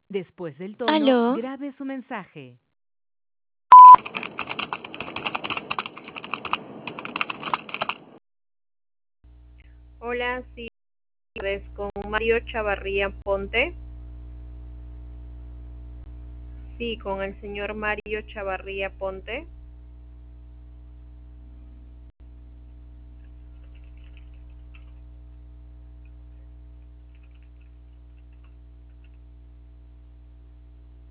Después del tono, ¿Aló? grabe su mensaje. Hola, sí, ves con Mario Chavarría Ponte. Sí, con el señor Mario Chavarría Ponte.